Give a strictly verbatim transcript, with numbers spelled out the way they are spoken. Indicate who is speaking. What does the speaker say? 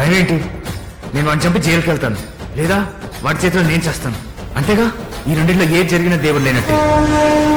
Speaker 1: భయం ఏంటి? నేను వాడిని చంపి జైలుకి వెళ్తాను, లేదా వాడి చేతిలో నేను చేస్తాను. అంతేగా? ఈ రెండింటిలో ఏది జరిగిన దేవుడు లేనట్టే.